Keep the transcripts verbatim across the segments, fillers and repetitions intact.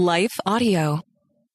Life Audio.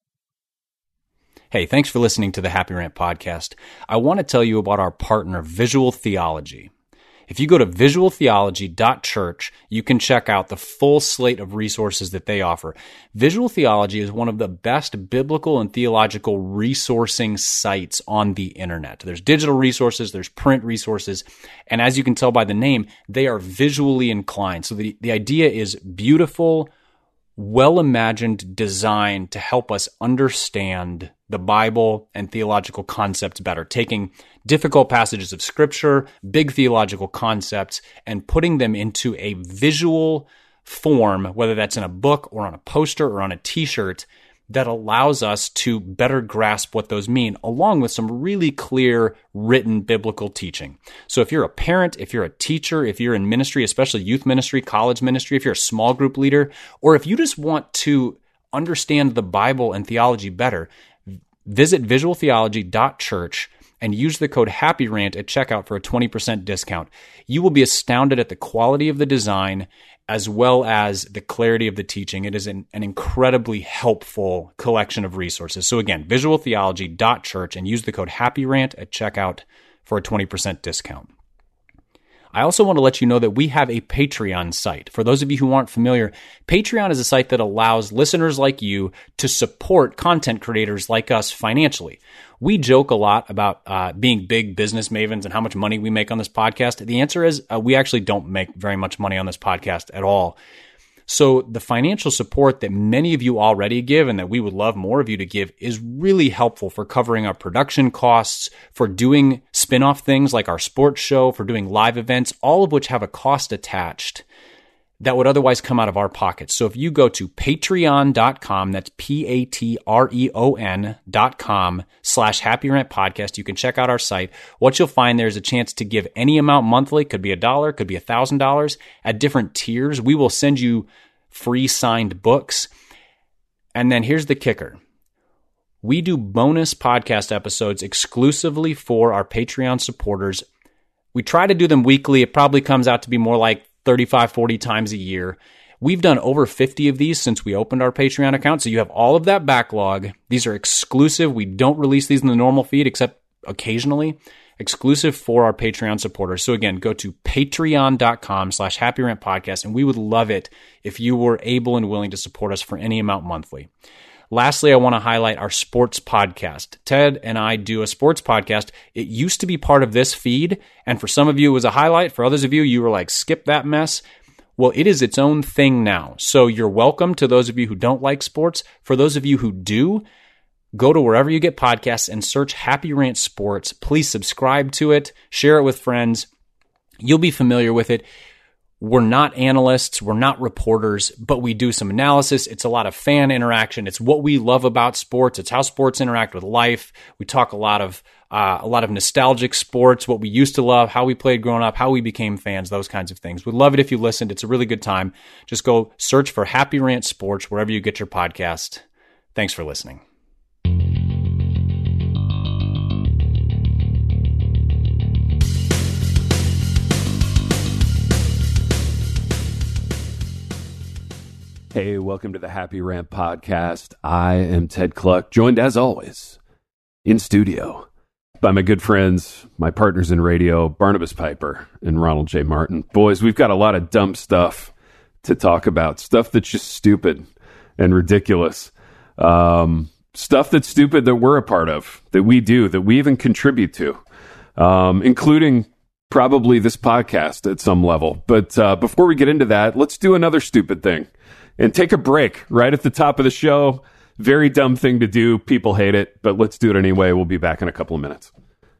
Hey, thanks for listening to the Happy Rant podcast. I want to tell you about our partner, Visual Theology. If you go to visual theology dot church, you can check out the full slate of resources that they offer. Visual Theology is one of the best biblical and theological resourcing sites on the internet. There's digital resources, there's print resources, and as you can tell by the name, they are visually inclined. So the, the idea is beautiful, well-imagined design to help us understand the Bible and theological concepts better, taking difficult passages of Scripture, big theological concepts, and putting them into a visual form, whether that's in a book or on a poster or on a t-shirt, that allows us to better grasp what those mean, along with some really clear written biblical teaching. So if you're a parent, if you're a teacher, if you're in ministry, especially youth ministry, college ministry, if you're a small group leader, or if you just want to understand the Bible and theology better, visit visual theology dot church and use the code HAPPYRANT at checkout for a twenty percent discount. You will be astounded at the quality of the design as well as the clarity of the teaching. It is an, an incredibly helpful collection of resources. So again, visual theology dot church and use the code HAPPYRANT at checkout for a twenty percent discount. I also want to let you know that we have a Patreon site. For those of you who aren't familiar, Patreon is a site that allows listeners like you to support content creators like us financially. We joke a lot about uh, being big business mavens and how much money we make on this podcast. The answer is uh, we actually don't make very much money on this podcast at all. So the financial support that many of you already give and that we would love more of you to give is really helpful for covering our production costs, for doing spin-off things like our sports show, for doing live events, all of which have a cost attached that would otherwise come out of our pockets. So if you go to patreon dot com, that's P A T R E O N dot com slash Happy Rant Podcast, you can check out our site. What you'll find there is a chance to give any amount monthly, could be a dollar, could be a thousand dollars, at different tiers. We will send you free signed books. And then here's the kicker. We do bonus podcast episodes exclusively for our Patreon supporters. We try to do them weekly. It probably comes out to be more like thirty-five, forty times a year. We've done over fifty of these since we opened our Patreon account. So you have all of that backlog. These are exclusive. We don't release these in the normal feed except occasionally. Exclusive for our Patreon supporters. So again, go to patreon dot com slash Happy Rant Podcast, and we would love it if you were able and willing to support us for any amount monthly. Lastly, I want to highlight our sports podcast. Ted and I do a sports podcast. It used to be part of this feed, and for some of you, it was a highlight. For others of you, you were like, skip that mess. Well, it is its own thing now. So you're welcome to those of you who don't like sports. For those of you who do, go to wherever you get podcasts and search Happy Rant Sports. Please subscribe to it. Share it with friends. You'll be familiar with it. We're not analysts, we're not reporters, but we do some analysis. It's a lot of fan interaction. It's what we love about sports. It's how sports interact with life. We talk a lot of uh, a lot of nostalgic sports, what we used to love, how we played growing up, how we became fans, those kinds of things. We'd love it if you listened. It's a really good time. Just go search for Happy Rant Sports wherever you get your podcast. Thanks for listening. Hey, welcome to the Happy Rant Podcast. I am Ted Kluck, joined as always in studio by my good friends, my partners in radio, Barnabas Piper and Ronald J. Martin. Boys, we've got a lot of dumb stuff to talk about, stuff that's just stupid and ridiculous, um, stuff that's stupid that we're a part of, that we do, that we even contribute to, um, including probably this podcast at some level. But uh, before we get into that, let's do another stupid thing. And take a break right at the top of the show. Very dumb thing to do. People hate it, but let's do it anyway. We'll be back in a couple of minutes.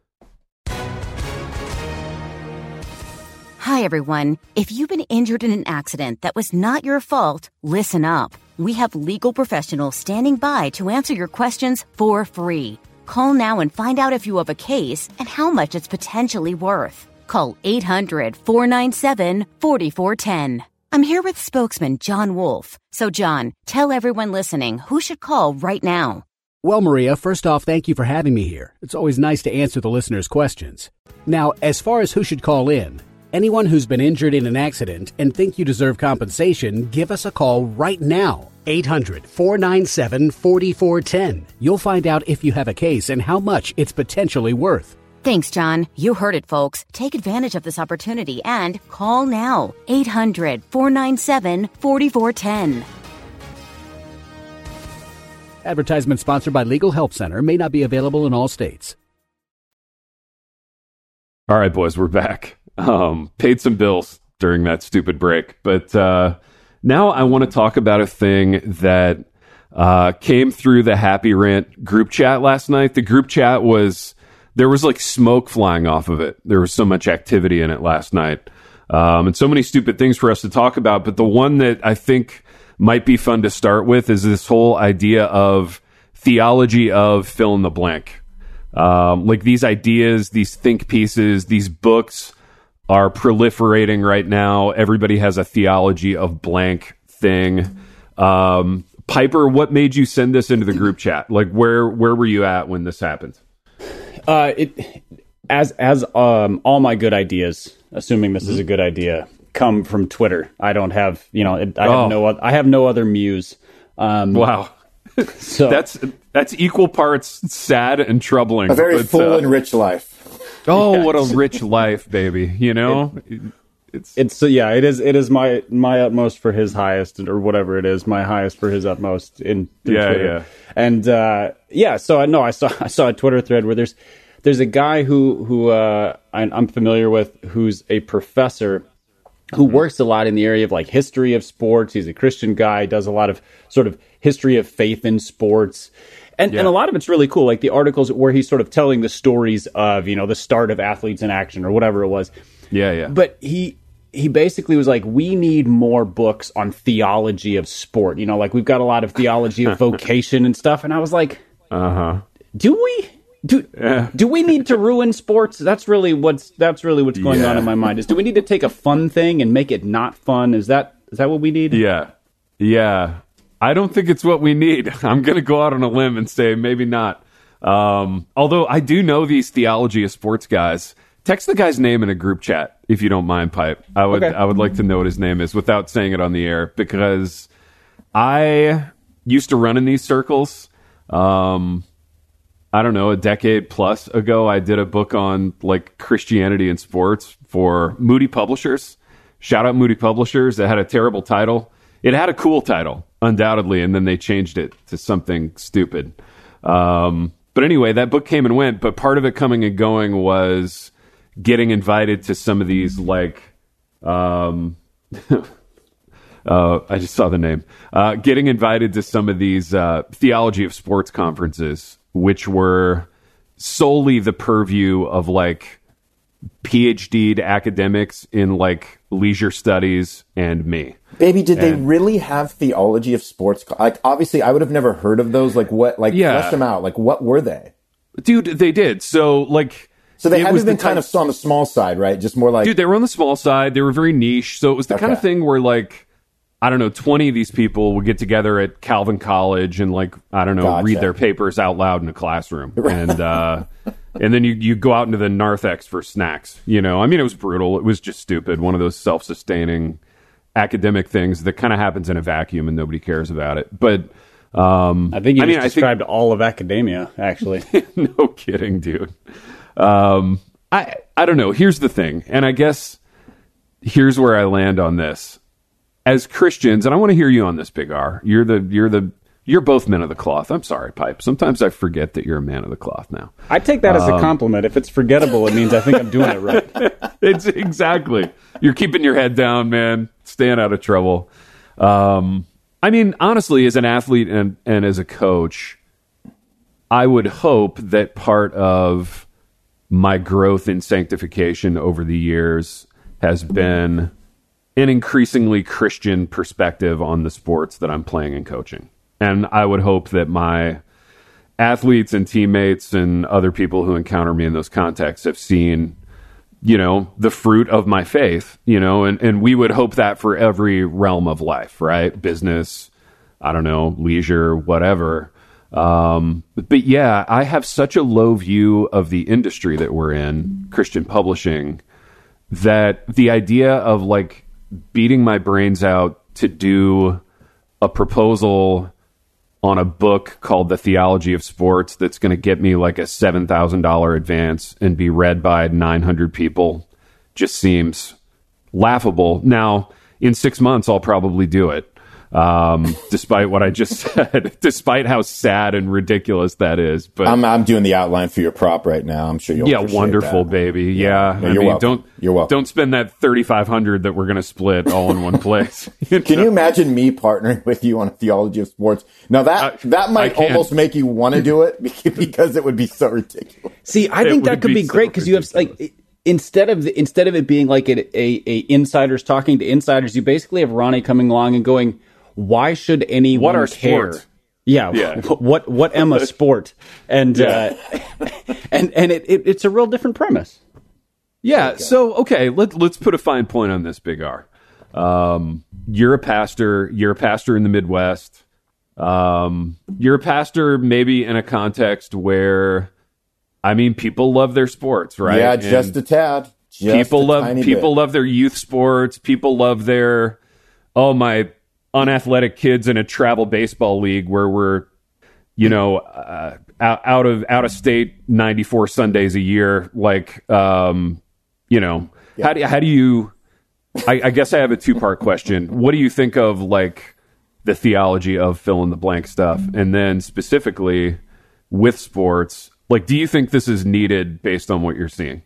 Hi, everyone. If you've been injured in an accident that was not your fault, listen up. We have legal professionals standing by to answer your questions for free. Call now and find out if you have a case and how much it's potentially worth. Call eight hundred, four nine seven, four four one zero. I'm here with spokesman John Wolf. So, John, tell everyone listening who should call right now. Well, Maria, first off, thank you for having me here. It's always nice to answer the listeners' questions. Now, as far as who should call in, Anyone who's been injured in an accident and think you deserve compensation, give us a call right now. eight hundred, four nine seven, four four one zero. You'll find out if you have a case and how much it's potentially worth. Thanks, John. You heard it, folks. Take advantage of this opportunity and call now. eight hundred, four nine seven, four four one zero. Advertisement sponsored by Legal Help Center. May not be available in all states. All right, boys, we're back. Um, paid some bills during that stupid break. But uh, now I want to talk about a thing that uh, came through the Happy Rant group chat last night. The group chat was, there was like smoke flying off of it. There was so much activity in it last night. Um, and so many stupid things for us to talk about. But the one that I think might be fun to start with is this whole idea of theology of fill in the blank. Um, like these ideas, these think pieces, these books are proliferating right now. Everybody has a theology of blank thing. Um, Piper, what made you send this into the group chat? Like, where where were you at when this happened? Uh, it as as um, all my good ideas, assuming this mm-hmm. is a good idea, come from Twitter. I don't have, you know, it, I have oh. no I have no other muse. Um, wow, so that's that's equal parts sad and troubling. A very but, full uh, and rich life. Oh, yeah, what a rich life, baby! You know, it, it's it's so yeah, it is it is my my utmost for his highest, or whatever it is, my highest for his utmost in through yeah, Twitter. yeah, and uh, yeah. So I know I saw I saw a Twitter thread where there's there's a guy who who uh, I, I'm familiar with who's a professor who works a lot in the area of like history of sports. He's a Christian guy, does a lot of sort of history of faith in sports. And, yeah. and a lot of it's really cool, like the articles where he's sort of telling the stories of, you know, the start of Athletes in Action or whatever it was. Yeah, yeah. But he he basically was like, we need more books on theology of sport. You know, like we've got a lot of theology of vocation and stuff. And I was like, uh-huh. do we? Do, yeah. do we need to ruin sports? That's really what's that's really what's going yeah. on in my mind. Is do we need to take a fun thing and make it not fun? Is that is that what we need? Yeah. Yeah. I don't think it's what we need. I'm going to go out on a limb and say maybe not. Um, although I do know these theology of sports guys. Text the guy's name in a group chat if you don't mind, Pipe. I would okay. I would like to know what his name is without saying it on the air, because I used to run in these circles. Um, I don't know, a decade plus ago, I did a book on like Christianity and sports for Moody Publishers. Shout out Moody Publishers. It had a terrible title. It had a cool title, undoubtedly, and then they changed it to something stupid. Um, but anyway, that book came and went, but part of it coming and going was getting invited to some of these, like, um, uh, I just saw the name, uh, getting invited to some of these uh, theology of sports conferences, which were solely the purview of, like, PhD'd academics in, like, leisure studies and me. Baby, did and, they really have theology of sports? Like, obviously, I would have never heard of those. Like, what? Like, yeah. flesh them out. Like, what were they? Dude, they did. So, like... So they had to have been the kind type, of on the small side, right? Just more like... Dude, they were on the small side. They were very niche. So it was the okay. kind of thing where, like, I don't know, twenty of these people would get together at Calvin College and, like, I don't know, gotcha. read their papers out loud in a classroom. and uh, and then you, you go out into the narthex for snacks, you know? I mean, it was brutal. It was just stupid. One of those self-sustaining academic things that kind of happens in a vacuum and nobody cares about it. But... Um, I think you I just mean, described I think, all of academia, actually. No kidding, dude. Um, I I don't know. Here's the thing, and I guess here's where I land on this. As Christians, and I want to hear you on this, Big R. You're the you're the you're both men of the cloth. I'm sorry, Pipe. Sometimes I forget that you're a man of the cloth now. I take that um, as a compliment. If it's forgettable, it means I think I'm doing it right. It's exactly. You're keeping your head down, man. Staying out of trouble. Um, I mean, honestly, as an athlete and, and as a coach, I would hope that part of my growth in sanctification over the years has been an increasingly Christian perspective on the sports that I'm playing and coaching. And I would hope that my athletes and teammates and other people who encounter me in those contexts have seen, you know, the fruit of my faith, you know, and, and we would hope that for every realm of life, right? Business, I don't know, leisure, whatever. Um, but yeah, I have such a low view of the industry that we're in, Christian publishing, that the idea of like beating my brains out to do a proposal on a book called The Theology of Sports that's going to get me like a seven thousand dollars advance and be read by nine hundred people just seems laughable. Now, in six months, I'll probably do it. Um, despite what I just said, despite how sad and ridiculous that is. But I'm, I'm doing the outline for your prop right now. I'm sure you'll yeah, appreciate wonderful, that. baby. Yeah, No, I you're mean, welcome. don't You're welcome. don't spend that thirty-five hundred that we're going to split all in one place. Can you imagine me partnering with you on a theology of sports? Now that Uh, that I might can't. almost make you want to do it because it would be so ridiculous. See, I It think that would could be be so great because you have ridiculous. like instead of the, instead of it being like a, a, a insiders talking to insiders, you basically have Ronnie coming along and going, "Why should anyone What are care?" sports? Yeah, Yeah. what what am a sport? And uh, and and it, it it's a real different premise. Yeah. So, okay, let, let's put a fine point on this, Big R. Um, you're a pastor. You're a pastor in the Midwest. Um, you're a pastor maybe in a context where, I mean, people love their sports, right? Yeah, And just a tad. Just people a love tiny people bit. love their youth sports. People love their, oh, my unathletic kids in a travel baseball league where we're, you know, uh, out, out of out of state ninety-four Sundays a year. Like, um, you know, how do how do you? I, I guess I have a two part question. What do you think of like the theology of fill in the blank stuff, and then specifically with sports? Like, do you think this is needed based on what you're seeing?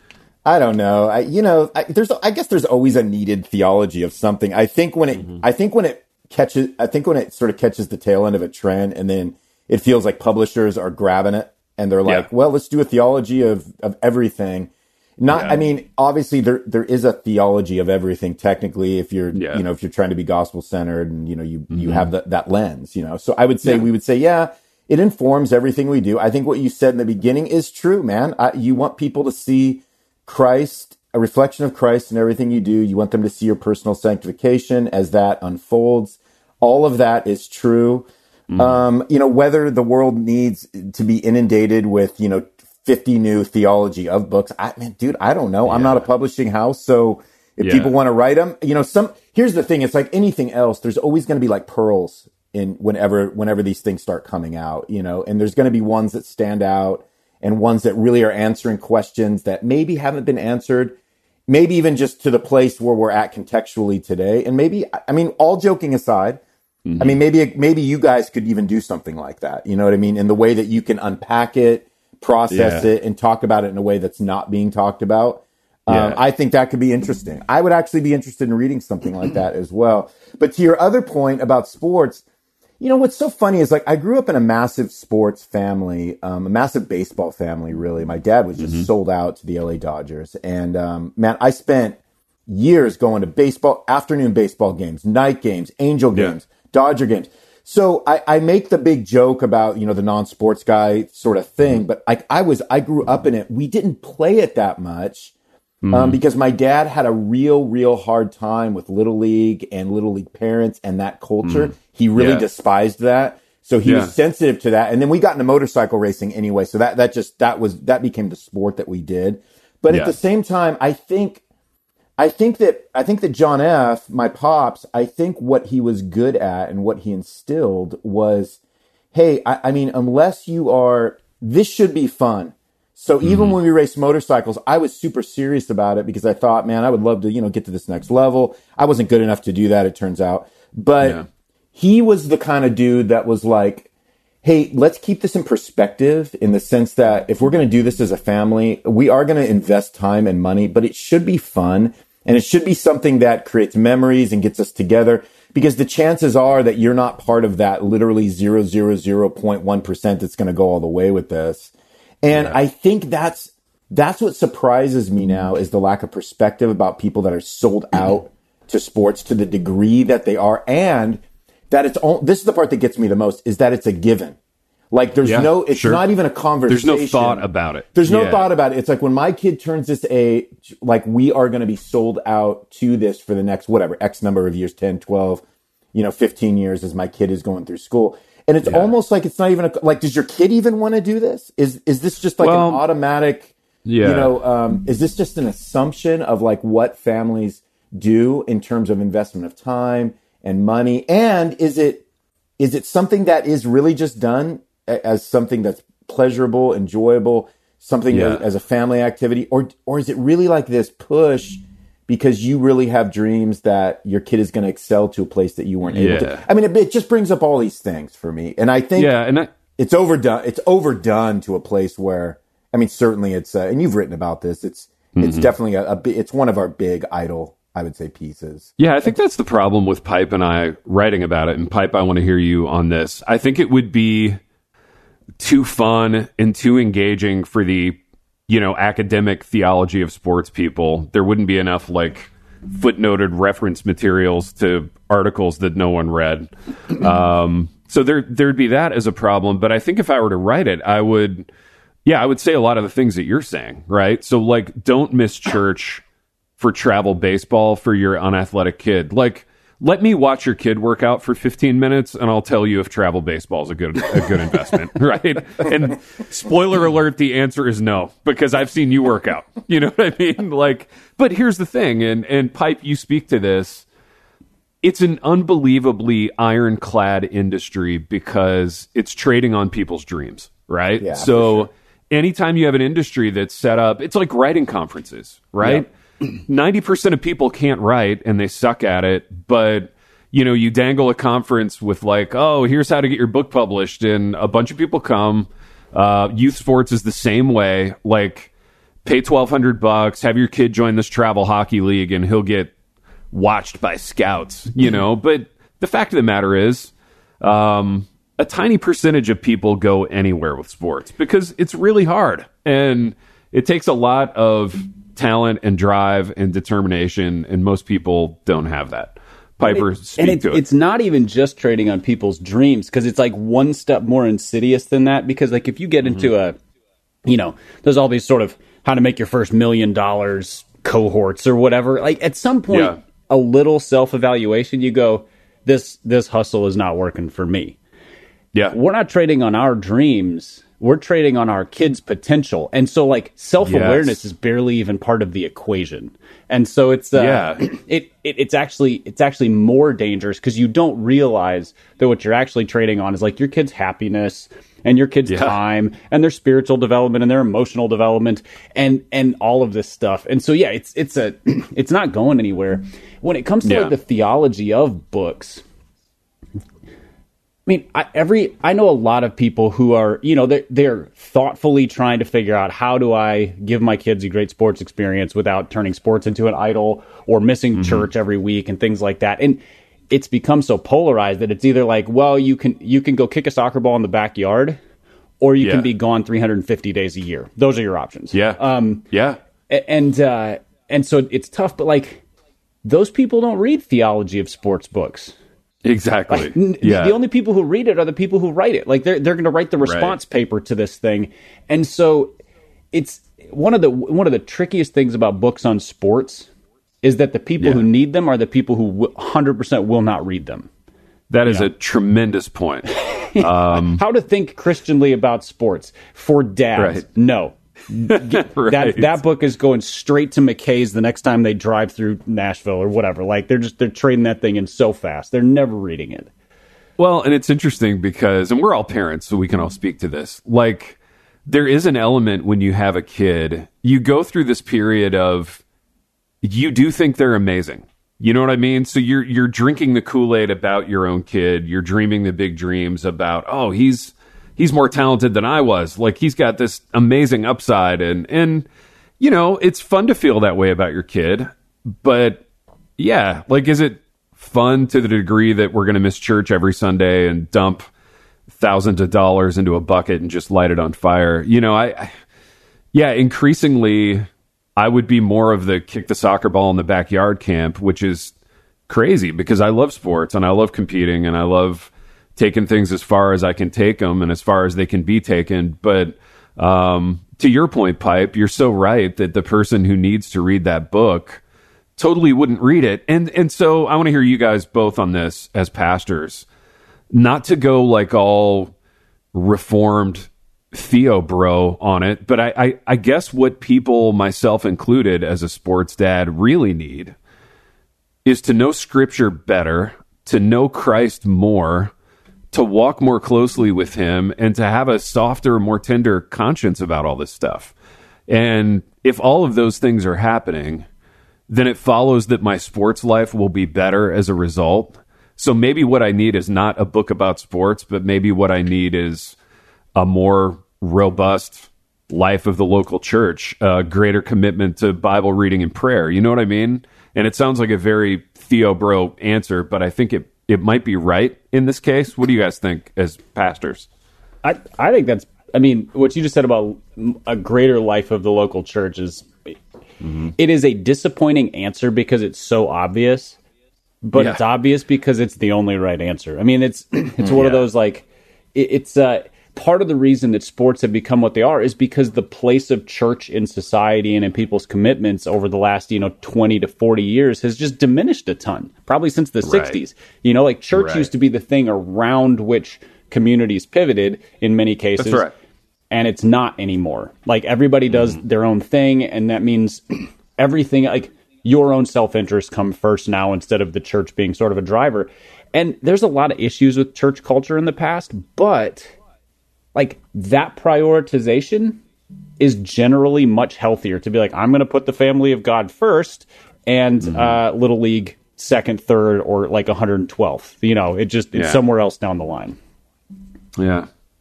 I don't know. I, you know, I, there's, I guess there's always a needed theology of something. I think when it, mm-hmm. I think when it catches, I think when it sort of catches the tail end of a trend, and then it feels like publishers are grabbing it and they're like, Yeah. well, let's do a theology of, of everything. Not, Yeah. I mean, obviously there, there is a theology of everything technically if you're, Yeah. you know, if you're trying to be gospel centered and, you know, you, Mm-hmm. you have that, that lens, you know, so I would say, Yeah. we would say, yeah, it informs everything we do. I think what you said in the beginning is true, man. I, you want people to see Christ, a reflection of Christ in everything you do. You want them to see your personal sanctification as that unfolds. All of that is true. Mm-hmm. Um, you know, whether the world needs to be inundated with, you know, fifty new theology of books. I mean, dude, I don't know. Yeah. I'm not a publishing house. So if yeah. people want to write them, you know, some, here's the thing. It's like anything else. There's always going to be like pearls in whenever, whenever these things start coming out, you know, and there's going to be ones that stand out and ones that really are answering questions that maybe haven't been answered, maybe even just to the place where we're at contextually today. And maybe, I mean, all joking aside, mm-hmm. I mean, maybe, maybe you guys could even do something like that. You know what I mean? In the way that you can unpack it, process yeah. it, and talk about it in a way that's not being talked about. Yeah. Um, I think that could be interesting. I would actually be interested in reading something like that as well. But to your other point about sports, you know, what's so funny is like I grew up in a massive sports family, um, a massive baseball family, really. My dad was just mm-hmm. sold out to the L A Dodgers. And, um, man, I spent years going to baseball, afternoon baseball games, night games, Angel games, yeah. Dodger games. So I, I make the big joke about, you know, the non-sports guy sort of thing, mm-hmm. but I, I was, I grew up in it. We didn't play it that much. Mm-hmm. Um, because my dad had a real, real hard time with Little League and Little League parents and that culture. Mm-hmm. He really yeah. despised that. So he yeah. was sensitive to that. And then we got into motorcycle racing anyway. So that, that just, that was, that became the sport that we did. But yeah. at the same time, I think, I think that, I think that John F., my pops, I think what he was good at and what he instilled was, hey, I, I mean, unless you are, this should be fun. So even mm-hmm. when we raced motorcycles, I was super serious about it because I thought, man, I would love to, you know, get to this next level. I wasn't good enough to do that, it turns out. But yeah. he was the kind of dude that was like, hey, let's keep this in perspective in the sense that if we're going to do this as a family, we are going to invest time and money, but it should be fun. And it should be something that creates memories and gets us together, because the chances are that you're not part of that literally zero point zero zero point one percent that's going to go all the way with this. And yeah. I think that's, that's what surprises me now is the lack of perspective about people that are sold out to sports to the degree that they are. And that it's all, this is the part that gets me the most, is that it's a given. Like there's yeah, no, it's sure. not even a conversation. There's no thought about it. There's no yeah. thought about it. It's like when my kid turns this age, like we are going to be sold out to this for the next, whatever, X number of years, ten, twelve, you know, fifteen years as my kid is going through school. And it's yeah. almost like it's not even a, like, does your kid even want to do this? Is, is this just like well, an automatic Yeah. You know, um, is this just an assumption of like what families do in terms of investment of time and money? And is it is it something that is really just done as something that's pleasurable, enjoyable, something Yeah. as, as a family activity? Or or is it really like this push because you really have dreams that your kid is going to excel to a place that you weren't able Yeah. to? I mean, it, it just brings up all these things for me. And I think Yeah, and I, it's overdone. It's overdone to a place where, I mean, certainly it's, uh, and you've written about this. It's, it's Mm-hmm. definitely a, a, bi- it's one of our big idol, I would say, pieces. yeah, I think that's the problem with Pipe and I writing about it. And Pipe, I want to hear you on this. I think it would be too fun and too engaging for the, you know, academic theology of sports people. There wouldn't be enough like footnoted reference materials to articles that no one read. Um, so there, there'd be that as a problem. But I think if I were to write it, I would, yeah, I would say a lot of the things that you're saying, right? So like, don't miss church for travel baseball for your unathletic kid. Like, let me watch your kid work out for fifteen minutes and I'll tell you if travel baseball is a good a good investment, right? And spoiler alert, the answer is no, because I've seen you work out. You know what I mean? Like, but here's the thing, and and Pipe, you speak to this. It's an unbelievably ironclad industry because it's trading on people's dreams, right? Yeah, so for sure. anytime you have an industry that's set up, it's like writing conferences, right? Yeah. ninety percent of people can't write and they suck at it, but you know, you dangle a conference with like, oh, here's how to get your book published, and a bunch of people come. Uh, youth sports is the same way. Like, pay twelve hundred bucks, have your kid join this travel hockey league, and he'll get watched by scouts, you know? But the fact of the matter is, um, a tiny percentage of people go anywhere with sports because it's really hard. And it takes a lot of talent and drive and determination, and most people don't have that. Piper, and it, speak and it, to it. It's not even just trading on people's dreams, because it's like one step more insidious than that. Because like if you get Mm-hmm. into a, you know, there's all these sort of how to make your first million dollars cohorts or whatever. Like at some point, Yeah. a little self-evaluation, you go, this this hustle is not working for me. Yeah. We're not trading on our dreams. We're trading on our kids' potential. And so like self-awareness Yes. is barely even part of the equation. And so it's uh, Yeah. it, it it's actually it's actually more dangerous because you don't realize that what you're actually trading on is like your kid's happiness and your kid's Yeah. time and their spiritual development and their emotional development and and all of this stuff. And so yeah, it's it's a it's not going anywhere. When it comes to Yeah. like the theology of books, I mean, I, every I know a lot of people who are, you know, they're, they're thoughtfully trying to figure out how do I give my kids a great sports experience without turning sports into an idol or missing Mm-hmm. church every week and things like that. And it's become so polarized that it's either like, well, you can you can go kick a soccer ball in the backyard, or you Yeah. can be gone three hundred fifty days a year. Those are your options. Yeah. Um, yeah. a- and uh, and so it's tough, but like those people don't read theology of sports books. Exactly. N- yeah. The only people who read it are the people who write it. Like they're they're going to write the response paper to this thing, and so it's one of the one of the trickiest things about books on sports is that the people Yeah. who need them are the people who one hundred percent will not read them. That is a tremendous point. Um, How to think Christianly about sports for dads? Right. No. Get- Right. That that book is going straight to McKay's the next time they drive through Nashville or whatever. Like they're just they're trading that thing in so fast. They're never reading it. Well, and it's interesting because, and we're all parents, so we can all speak to this. Like, there is an element when you have a kid, you go through this period of, you do think they're amazing. You know what I mean? So you're you're drinking the Kool-Aid about your own kid. You're dreaming the big dreams about, oh, he's he's more talented than I was. Like, he's got this amazing upside, and and you know, it's fun to feel that way about your kid. But yeah, like, is it fun to the degree that we're going to miss church every Sunday and dump thousands of dollars into a bucket and just light it on fire? You know, I, I yeah, increasingly I would be more of the kick the soccer ball in the backyard camp, which is crazy because I love sports and I love competing and I love taking things as far as I can take them and as far as they can be taken. But um, to your point, Pipe, you're so right that the person who needs to read that book totally wouldn't read it. And and so I want to hear you guys both on this as pastors, not to go like all reformed Theo bro on it, but I, I, I guess what people, myself included, as a sports dad, really need is to know Scripture better, to know Christ more, to walk more closely with him, and to have a softer, more tender conscience about all this stuff. And if all of those things are happening, then it follows that my sports life will be better as a result. So maybe what I need is not a book about sports, but maybe what I need is a more robust life of the local church, a greater commitment to Bible reading and prayer. You know what I mean? And it sounds like a very Theo bro answer, but I think it, it might be right in this case. What do you guys think as pastors? I, I think that's, I mean, what you just said about a greater life of the local church is, mm-hmm. It is a disappointing answer because it's so obvious, but yeah. It's obvious because it's the only right answer. I mean, it's, it's one yeah. of those, like, it, it's, uh, part of the reason that sports have become what they are is because the place of church in society and in people's commitments over the last, you know, twenty to forty years has just diminished a ton, probably since the right. sixties. You know, like church right. used to be the thing around which communities pivoted in many cases. That's right. And it's not anymore. Like everybody does mm. their own thing. And that means everything, like your own self-interest come first now instead of the church being sort of a driver. And there's a lot of issues with church culture in the past, but like that prioritization is generally much healthier to be like, I'm going to put the family of God first and mm-hmm. uh, Little League second, third, or like one hundred twelfth. You know, it just, it's yeah. somewhere else down the line. Yeah.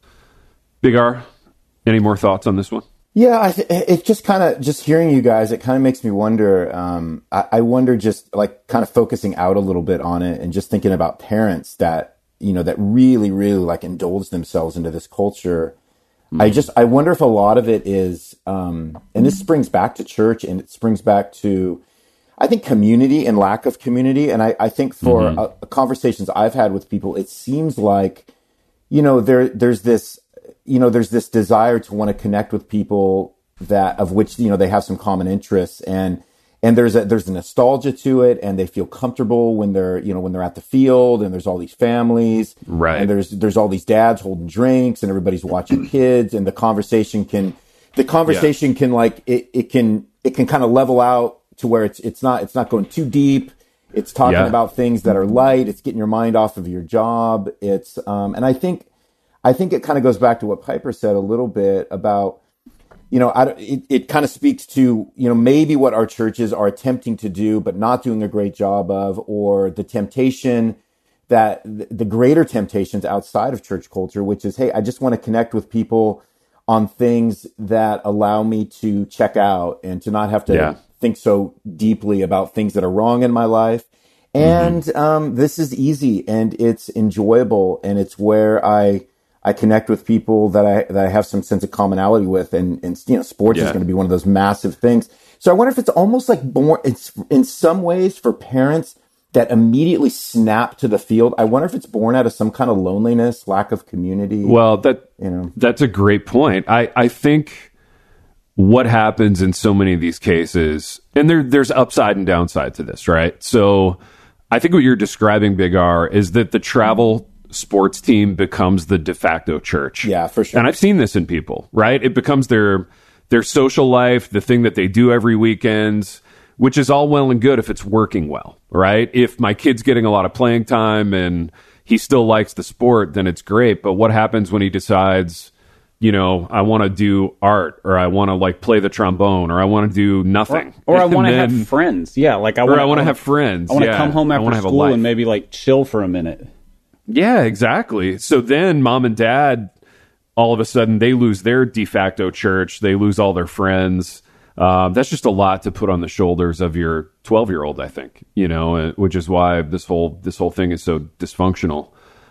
Big R, any more thoughts on this one? Yeah, I th- it just kind of, just hearing you guys, it kind of makes me wonder, um, I-, I wonder just like kind of focusing out a little bit on it and just thinking about parents that, you know, that really, really like indulge themselves into this culture. Mm. I just, I wonder if a lot of it is, um, and this springs back to church and it springs back to, I think, community and lack of community. And I, I think for mm-hmm. uh, conversations I've had with people, it seems like, you know, there, there's this, you know, there's this desire to want to connect with people that, of which, you know, they have some common interests, and, And there's a, there's a nostalgia to it, and they feel comfortable when they're, you know, when they're at the field, and there's all these families, right? And there's, there's all these dads holding drinks, and everybody's watching kids, and the conversation can, the conversation yeah. can like, it, it can, it can kind of level out to where it's, it's not, it's not going too deep. It's talking yeah. about things that are light. It's getting your mind off of your job. It's, um, and I think, I think it kind of goes back to what Piper said a little bit about, you know, I, it, it kind of speaks to, you know, maybe what our churches are attempting to do, but not doing a great job of, or the temptation that the greater temptations outside of church culture, which is, hey, I just want to connect with people on things that allow me to check out and to not have to yeah. think so deeply about things that are wrong in my life. And mm-hmm. um, this is easy and it's enjoyable, and it's where I I connect with people that I that I have some sense of commonality with, and, and you know, sports yeah. is going to be one of those massive things. So I wonder if it's almost like born, it's in some ways for parents that immediately snap to the field. I wonder if it's born out of some kind of loneliness, lack of community. Well, that you know, that's a great point. I, I think what happens in so many of these cases, and there there's upside and downside to this, right? So I think what you're describing, Big R, is that the travel sports team becomes the de facto church. Yeah, for sure. And I've seen this in people, right? It becomes their their social life, the thing that they do every weekend, which is all well and good if it's working well, right? If my kid's getting a lot of playing time and he still likes the sport, then it's great. But what happens when he decides, you know, I want to do art, or I want to like play the trombone, or I want to do nothing, or, or I want to have friends? Yeah, like I want. Or I want to have friends. I want to yeah. come home after school and maybe like chill for a minute. Yeah, exactly. So then mom and dad, all of a sudden, they lose their de facto church. They lose all their friends. Um, that's just a lot to put on the shoulders of your twelve-year-old, I think, you know, which is why this whole this whole thing is so dysfunctional.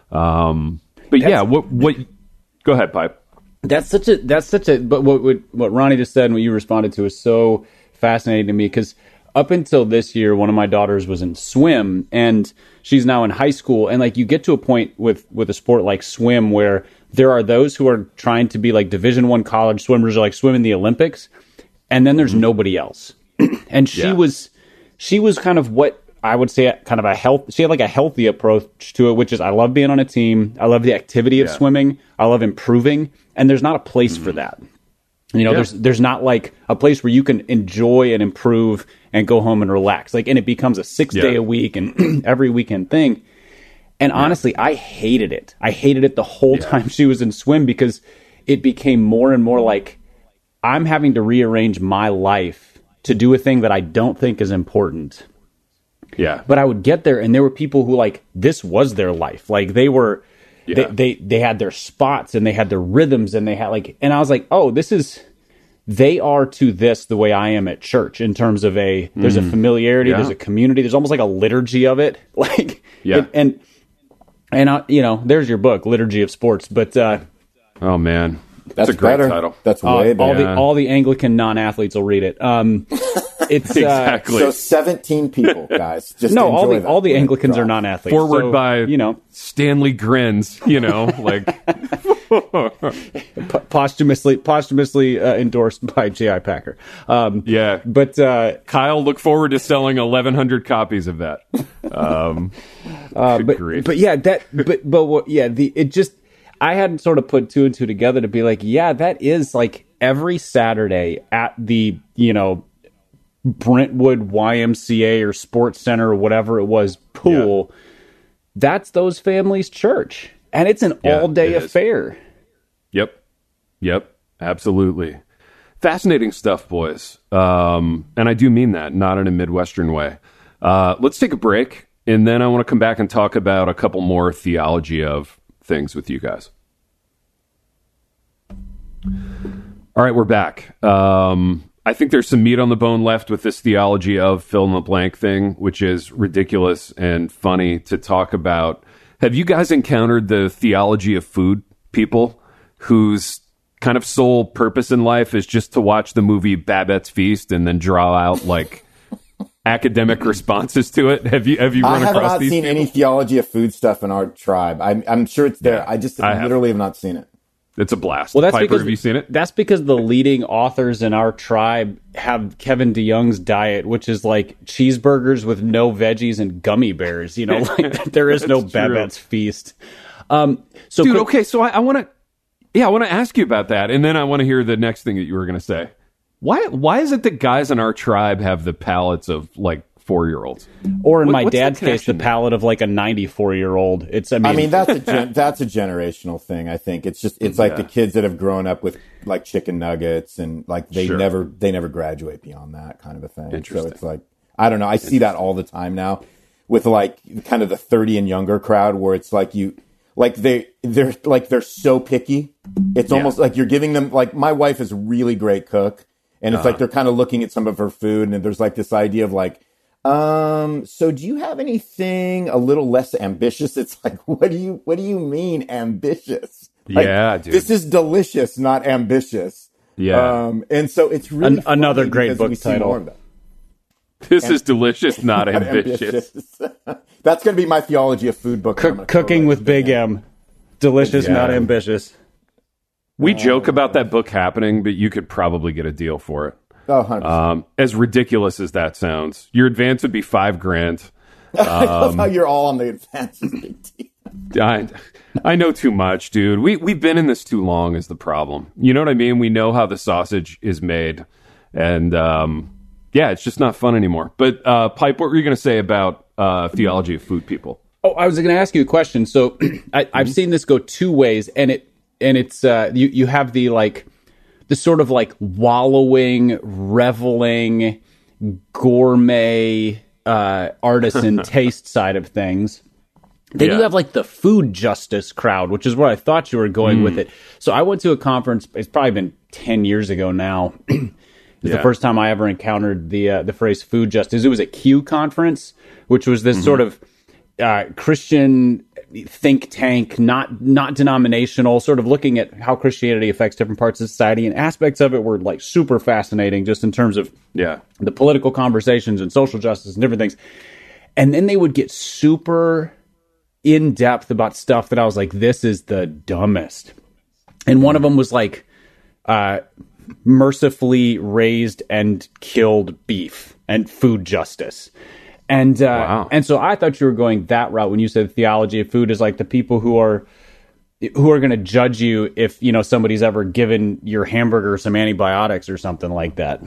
Um, but that's, yeah, what what? Go ahead, Pipe. That's such a that's such a. But what what, what Ronnie just said and what you responded to is so fascinating to me, because up until this year, one of my daughters was in swim, and she's now in high school. And like, you get to a point with, with a sport like swim where there are those who are trying to be like Division One college swimmers, or like swim in the Olympics, and then there's mm-hmm. nobody else. And she yeah. was, she was kind of what I would say kind of a health, she had like a healthy approach to it, which is I love being on a team. I love the activity of yeah. swimming. I love improving. And there's not a place mm-hmm. for that. You know, yeah. there's there's not like a place where you can enjoy and improve and go home and relax. Like, and it becomes a six yeah. day a week and every weekend thing. And yeah. honestly, I hated it. I hated it the whole yeah. time she was in swim because it became more and more like I'm having to rearrange my life to do a thing that I don't think is important. Yeah. But I would get there and there were people who like, this was their life. Like they were, yeah. they, they, they had their spots and they had their rhythms and they had like, and I was like, oh, this is, they are to this the way I am at church in terms of a, there's mm. a familiarity, yeah. there's a community, there's almost like a liturgy of it. Like, yeah. and, and, and uh, you know, there's your book, Liturgy of Sports. But, uh, oh man, that's, that's a great better. title. That's way uh, better. All the, all the Anglican non-athletes will read it. Um, It's exactly uh, so seventeen people, guys. Just no, all the that. all the Anglicans are non-athletes. Forward so, by you know Stanley Grins, you know, like P- posthumously posthumously uh, endorsed by J I Packer. Um, yeah, but uh, Kyle, look forward to selling eleven hundred copies of that. Um, uh, but grief. but yeah, that but but what, yeah, the it just I hadn't sort of put two and two together to be like, yeah, that is like every Saturday at the you know. Brentwood Y M C A or Sports Center or whatever it was pool. Yeah. That's those families' church, and it's an yeah, all-day it affair. Yep, yep, absolutely. Fascinating stuff, boys. Um, and I do mean that, not in a Midwestern way. Uh, let's take a break, and then I want to come back and talk about a couple more theology of things with you guys. All right, we're back. Um, I think there's some meat on the bone left with this theology of fill in the blank thing, which is ridiculous and funny to talk about. Have you guys encountered the theology of food people whose kind of sole purpose in life is just to watch the movie Babette's Feast and then draw out like academic responses to it? Have you have you run I have across not these seen people? Any theology of food stuff in our tribe. I'm, I'm sure it's there. I just I literally have. have not seen it. It's a blast. Well, that's Piper, because have you seen it? That's because the leading authors in our tribe have Kevin DeYoung's diet, which is like cheeseburgers with no veggies and gummy bears. You know, like there is no Babette's Feast. Um, so, dude, quick, okay, so I, I want to, yeah, I want to ask you about that, and then I want to hear the next thing that you were going to say. Why, why is it that guys in our tribe have the palates of like four-year-olds, or in what, my dad's the case, the palate of like a ninety-four-year-old? It's, I mean, I mean that's a gen- that's a generational thing. I think it's just it's like yeah. the kids that have grown up with like chicken nuggets and like they sure. never they never graduate beyond that kind of a thing. So it's like I don't know. I see that all the time now with like kind of the thirty and younger crowd where it's like you like they they're like they're so picky. It's yeah. almost like you're giving them like my wife is a really great cook, and it's uh-huh. like they're kind of looking at some of her food, and there's like this idea of like. Um, so do you have anything a little less ambitious? It's like, what do you, what do you mean ambitious? Like, yeah, dude. This is delicious, not ambitious. Yeah. Um, and so it's really An- another great book title. This and, is delicious, not, not ambitious. ambitious. That's going to be my theology of food book. Cook, cooking with Big M. Delicious, yeah. not ambitious. We uh, joke about that book happening, but you could probably get a deal for it. Oh, one hundred percent. Um, as ridiculous as that sounds, your advance would be five grand. Um, I love how you're all on the advances, big T. I, I know too much, dude. We we've been in this too long is the problem. You know what I mean? We know how the sausage is made, and um, yeah, it's just not fun anymore. But uh, Pipe, what were you going to say about uh, theology of food people? Oh, I was going to ask you a question. So I, I've seen this go two ways, and it and it's uh, you you have the like. The sort of like wallowing, reveling, gourmet, uh, artisan taste side of things. Then yeah. you have like the food justice crowd, which is where I thought you were going mm. with it. So I went to a conference. It's probably been ten years ago now. It's yeah. the first time I ever encountered the uh, the phrase food justice. It was a Q conference, which was this mm-hmm. sort of uh, Christian think tank, not not denominational, sort of looking at how Christianity affects different parts of society, and aspects of it were like super fascinating just in terms of yeah the political conversations and social justice and different things. And then they would get super in depth about stuff that I was like, this is the dumbest. And one of them was like uh, mercifully raised and killed beef and food justice. And uh, wow. and so I thought you were going that route when you said theology of food is like the people who are who are going to judge you if, you know, somebody's ever given your hamburger some antibiotics or something like that.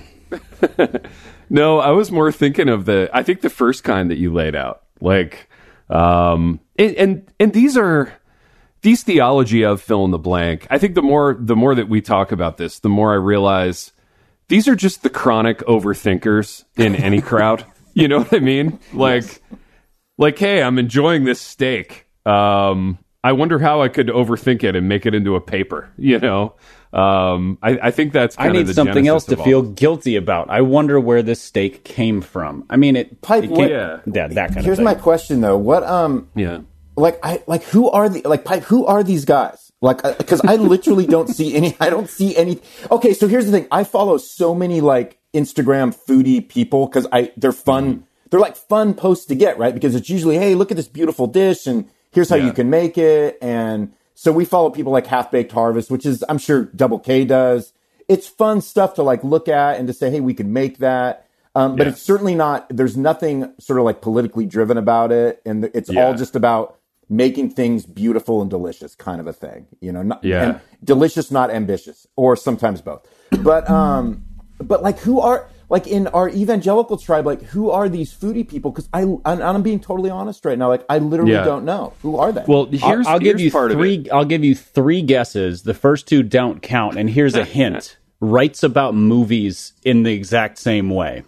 No, I was more thinking of the, I think the first kind that you laid out, like, um, and, and, and these are, these theology of fill in the blank. I think the more, the more that we talk about this, the more I realize these are just the chronic overthinkers in any crowd. You know what I mean? Like, yes. like, hey, I'm enjoying this steak. Um, I wonder how I could overthink it and make it into a paper, you know? Um, I, I think that's kind I need of the something else to feel this. guilty about. I wonder where this steak came from. I mean, it, Pipe, it what, yeah, that, that kind here's of thing. Here's my question though. What, um, yeah, like, I, like, who are the, like, Pipe, who are these guys? Like, because I literally don't see any, I don't see any. Okay. So here's the thing. I follow so many like Instagram foodie people because I, they're fun. Mm. They're like fun posts to get, right? Because it's usually, hey, look at this beautiful dish and here's how yeah. you can make it. And so we follow people like Half Baked Harvest, which is, I'm sure Double K does. It's fun stuff to like look at and to say, hey, we could make that. Um, but yeah. it's certainly not, there's nothing sort of like politically driven about it. And it's yeah. all just about making things beautiful and delicious kind of a thing, you know, not, yeah. and delicious, not ambitious, or sometimes both. But, um, but like who are, like in our evangelical tribe, like who are these foodie people? Because I, I'm, I'm being totally honest right now. Like I literally yeah. don't know. Who are they? Well, here's, I'll, I'll here's give you part three. of it. I'll give you three guesses. The first two don't count. And here's a hint: writes about movies in the exact same way.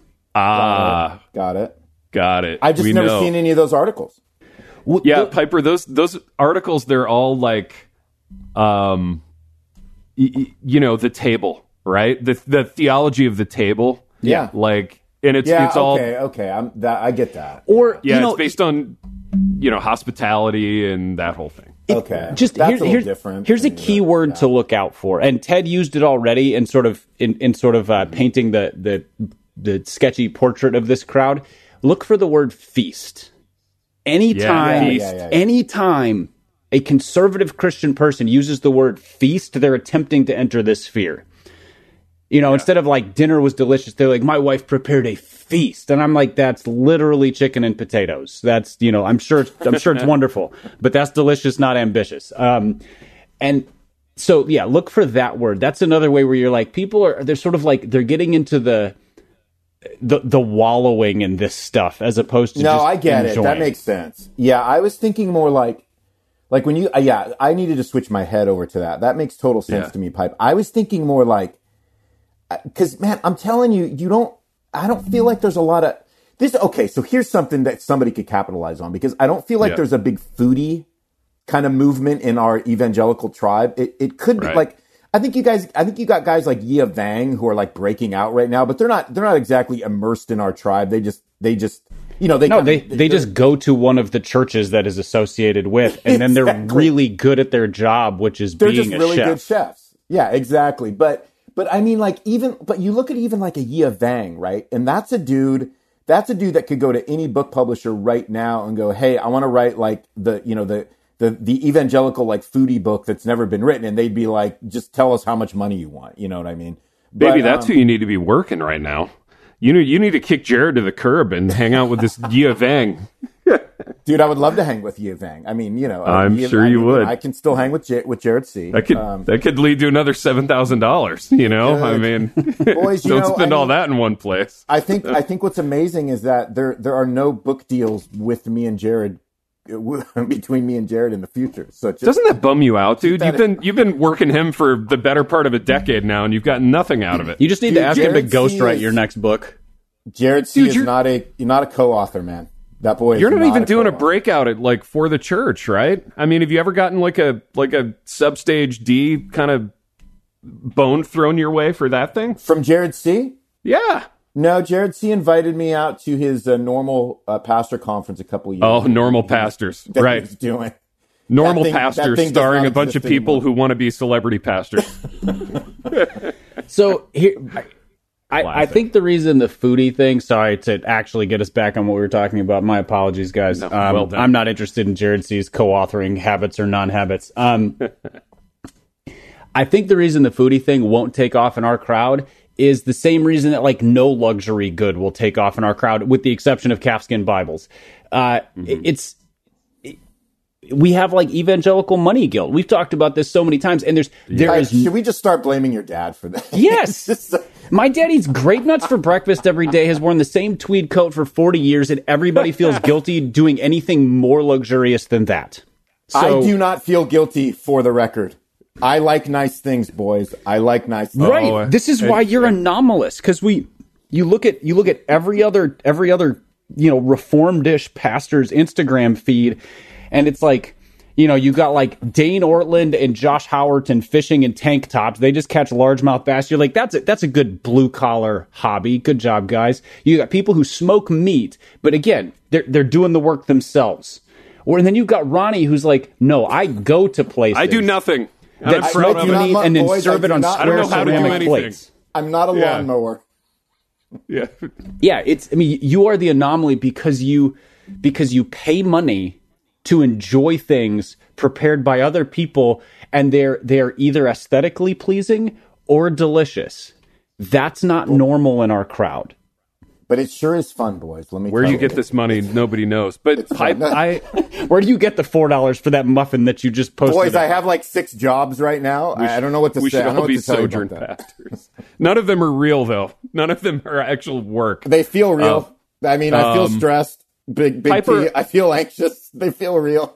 Ah, got it. Got it. I've just we never know. seen any of those articles. Well, yeah, Piper. Those those articles, they're all like, um, y- y- you know, the table, right? The the theology of the table. Yeah, like, and it's yeah, it's all okay, okay. I'm that I get that. Or yeah, you know, it's based on you know hospitality and that whole thing. It, okay, just that's here, a little here's, different. Here's a key word yeah. to look out for, and Ted used it already in sort of in, in sort of uh, painting the the the sketchy portrait of this crowd. Look for the word feast. Anytime, yeah, yeah, yeah, yeah. anytime a conservative Christian person uses the word feast, they're attempting to enter this sphere. You know, yeah. instead of like dinner was delicious, they're like, my wife prepared a feast. And I'm like, that's literally chicken and potatoes. That's, you know, I'm sure, I'm sure it's wonderful, but that's delicious, not ambitious. Um, and so, yeah, look for that word. That's another way where you're like, people are, they're sort of like, they're getting into the, the, the wallowing in this stuff as opposed to no, just I get enjoying. it. That makes sense. Yeah. I was thinking more like, like when you, uh, yeah, I needed to switch my head over to that. That makes total sense yeah. to me, Pipe. I was thinking more like, because, man, I'm telling you, you don't, I don't feel like there's a lot of this. Okay, so here's something that somebody could capitalize on because I don't feel like yeah. there's a big foodie kind of movement in our evangelical tribe. It it could be right. like, I think you guys, I think you got guys like Yia Vang who are like breaking out right now, but they're not, they're not exactly immersed in our tribe. They just, they just, you know, they no, kind they of, they just go to one of the churches that is associated with, and then they're exactly. really good at their job, which is they're being just a really chef. good chefs. Yeah, exactly. But but I mean, like even but you look at even like a Yia Vang, right? And that's a dude. That's a dude that could go to any book publisher right now and go, "Hey, I want to write like the you know the the the evangelical like foodie book that's never been written," and they'd be like, "Just tell us how much money you want." You know what I mean? Baby, But, that's um, who you need to be working right now. You need, you need to kick Jared to the curb and hang out with this Yia Vang. Dude, I would love to hang with Yia Vang. I mean, you know, I'm Yia- sure I you mean, would. I can still hang with J- with Jared C. That could Um, that could lead to another seven thousand dollars. You know, Dude. I mean, Boys, you don't know, spend I all mean- that in one place. I think I think what's amazing is that there there are no book deals with me and Jared uh, between me and Jared in the future. So just, Doesn't that bum you out, dude? that You've been you've been working him for the better part of a decade now, and you've gotten nothing out of it. You just need Dude, to ask him to Jared C. ghostwrite is- your next book. Jared C Dude, is you're- not a you're not a co-author, man. That boy. Is You're not, even doing a co-author. breakout at like For the Church, right? I mean, have you ever gotten like a like a substage D kind of bone thrown your way for that thing? from Jared C. Yeah. No, Jared C. invited me out to his uh, normal uh, pastor conference a couple years. Oh, ago. normal pastors, That right? he's doing. Normal That thing- that pastors thing does starring not a bunch of exist people anymore. who want to be celebrity pastors. So here, I, I Laughing. think the reason the foodie thing. Sorry to actually get us back on what we were talking about. My apologies, guys. No, um, well done. I'm not interested in Jared C's co-authoring habits or non-habits. Um, I think the reason the foodie thing won't take off in our crowd is the same reason that like no luxury good will take off in our crowd, with the exception of calfskin Bibles. Uh, mm-hmm. It's we have like evangelical money guilt. We've talked about this so many times, and there's there is. is. Should we just start blaming your dad for that? Yes, my dad eats grape nuts for breakfast every day. Has worn the same tweed coat for forty years, and everybody feels guilty doing anything more luxurious than that. So, I do not feel guilty, for the record. I like nice things, boys. I like nice things. Right. Oh, this is why you're anomalous, because we you look at you look at every other every other you know reformed-ish pastor's Instagram feed, and it's like, you know, you got like Dane Ortland and Josh Howerton fishing in tank tops. They just catch largemouth bass. You're like, that's a, that's a good blue collar hobby. Good job, guys. You got people who smoke meat, but again, they're they're doing the work themselves. Or and then you've got Ronnie, who's like, no, I go to places. I do nothing. That I'm smoke proud meat and then boys, serve it on I don't square know how to do ceramic anything. plates. I'm not a Yeah. lawnmower. Yeah. Yeah, it's. I mean, you are the anomaly because you because you pay money to enjoy things prepared by other people, and they're they're either aesthetically pleasing or delicious. That's not normal in our crowd. But it sure is fun, boys. Let me Where tell you get this money, nobody knows. But I, I, Where do you get the four dollars for that muffin that you just posted? Boys, I have like six jobs right now. I, I don't know what to we say. should I don't know all what be to tell you sojourn about that. pastors. None of them are real, though. None of them are actual work. They feel real. Uh, I mean, I feel um, stressed. Big, big Piper- P. I feel anxious. They feel real.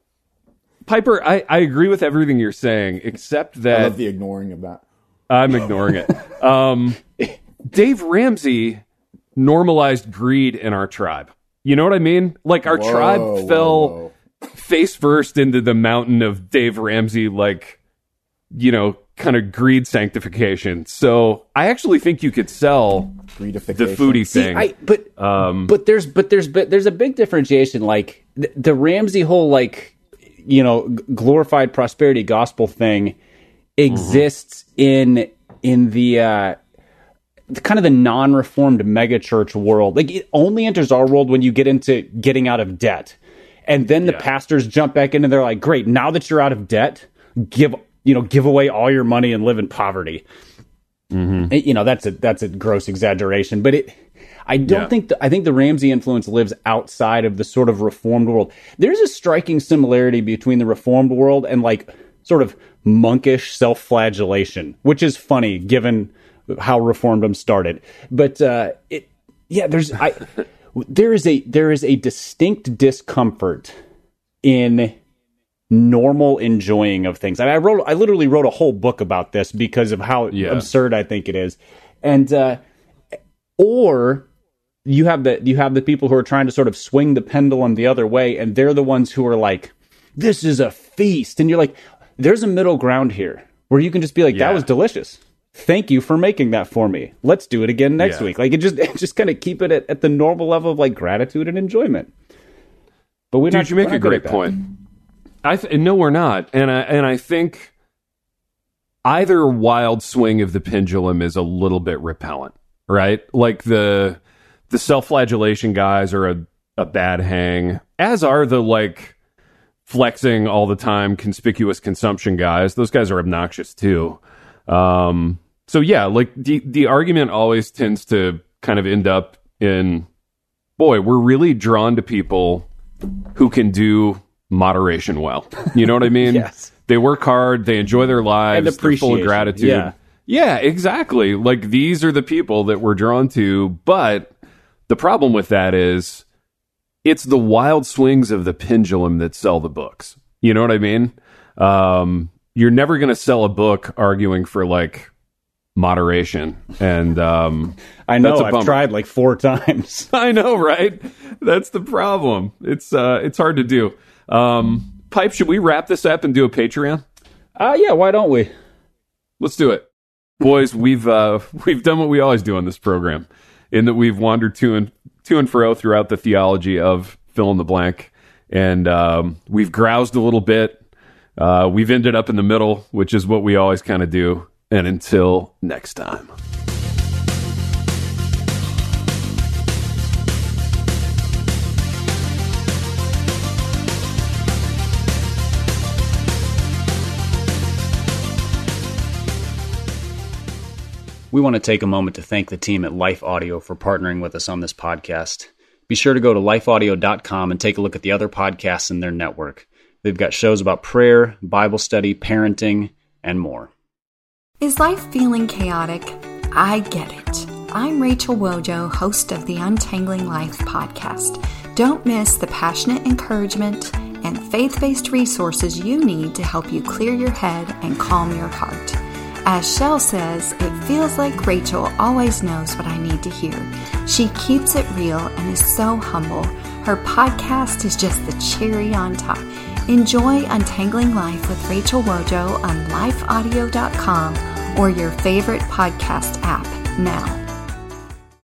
Piper, I, I agree with everything you're saying, except I that love the ignoring of that. I'm ignoring it. Um, Dave Ramsey normalized greed in our tribe. You know what I mean? Like our Whoa, tribe whoa, fell whoa. face first into the mountain of Dave Ramsey, like, you know, kind of greed sanctification. So I actually think you could sell the Greedification. foodie See, thing. I, but Um, but there's but there's but there's a big differentiation. Like the, the Ramsey whole like you know g- glorified prosperity gospel thing exists in in the. Uh, kind of the non-reformed megachurch world. Like it only enters our world when you get into getting out of debt. And then the Yeah. pastors jump back in and they're like, great, now that you're out of debt, give, you know, give away all your money and live in poverty. Mm-hmm. You know, that's a, that's a gross exaggeration, but it, I don't Yeah. think, the, I think the Ramsey influence lives outside of the sort of reformed world. There's a striking similarity between the reformed world and like sort of monkish self-flagellation, which is funny given how reformedom started. But uh, it, yeah, there's I, there is a there is a distinct discomfort in normal enjoying of things. I, mean, I wrote I literally wrote a whole book about this because of how Yeah. absurd I think it is, and uh, or you have the you have the people who are trying to sort of swing the pendulum the other way, and they're the ones who are like, "This is a feast," and you're like, "There's a middle ground here where you can just be like, Yeah. that was delicious. Thank you for making that for me. Let's do it again next Yeah. week." Like it just, it just kind of keep it at, at the normal level of like gratitude and enjoyment. But we Dude, not, you make we're not a good great at that. point. I th- no, we're not, and I and I think either wild swing of the pendulum is a little bit repellent, right? Like the the self-flagellation guys are a, a bad hang, as are the like flexing all the time conspicuous consumption guys. Those guys are obnoxious too. Um, so yeah, like the the argument always tends to kind of end up in, boy, we're really drawn to people who can do moderation well. You know what I mean? Yes. They work hard, they enjoy their lives, And they're full of appreciation, gratitude. yeah. Yeah, exactly. Like these are the people that we're drawn to, but the problem with that is it's the wild swings of the pendulum that sell the books. You know what I mean? Um, you're never going to sell a book arguing for like moderation. And um, I know, that's a I've bummer. tried like four times. I know, right? That's the problem. It's uh, it's hard to do. Um, Pipe, should we wrap this up and do a Patreon? Uh, yeah, why don't we? Let's do it, boys. We've uh, we've done what we always do on this program, in that we've wandered to and to and fro throughout the theology of fill in the blank, and um, we've groused a little bit. Uh, we've ended up in the middle, which is what we always kind of do. And until next time. We want to take a moment to thank the team at Life Audio for partnering with us on this podcast. Be sure to go to life audio dot com and take a look at the other podcasts in their network. They've got shows about prayer, Bible study, parenting, and more. Is life feeling chaotic? I get it. I'm Rachel Wojo, host of the Untangling Life podcast. Don't miss the passionate encouragement and faith-based resources you need to help you clear your head and calm your heart. As Shell says, it feels like Rachel always knows what I need to hear. She keeps it real and is so humble. Her podcast is just the cherry on top. Enjoy Untangling Life with Rachel Wojo on life audio dot com or your favorite podcast app now.